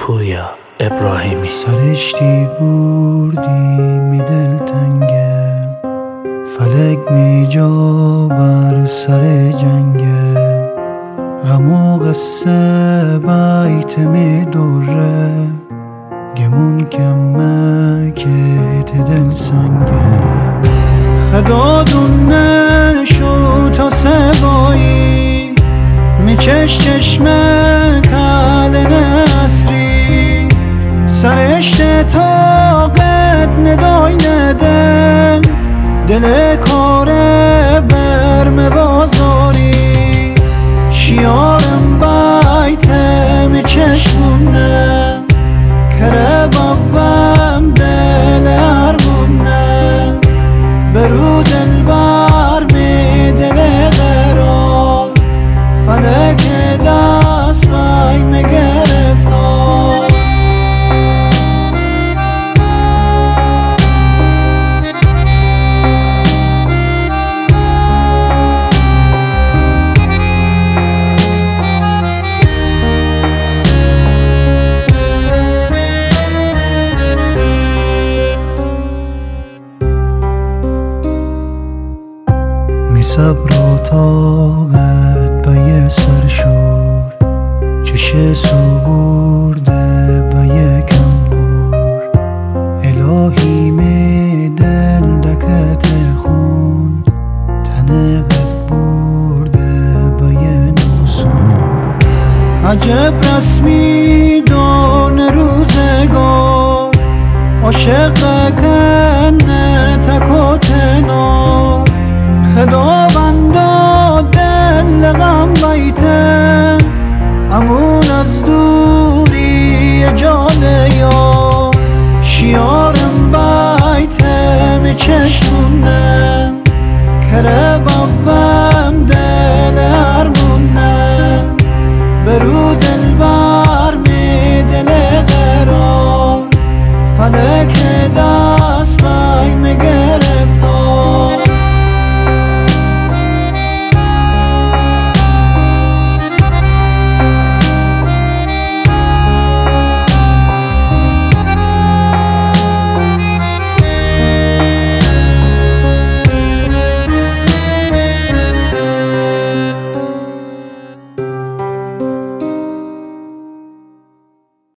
پویا ابراهیمی. سرشتی بردی می دلتنگه، فلک می جا بر سر جنگه، غم و قصه بیت می دوره، گمون کمه که دل سنگه. خدا دونه شو تا سبایی می چشمه کل نسری، سرشت طاقت ندای ندن، دل کاره برم بازاری، شیارم بیتم چشمونه، کره بابم دل ارمونه، برو دل بر می دل قرار، فلک دست بای مگرفتار. می صبر و طاقت به یه سرشور، چشه سو برده به یکم نور، الهی می دل دکت خون، تنقت برده به یه نسور. عجب رسمی دان روزگار، عاشق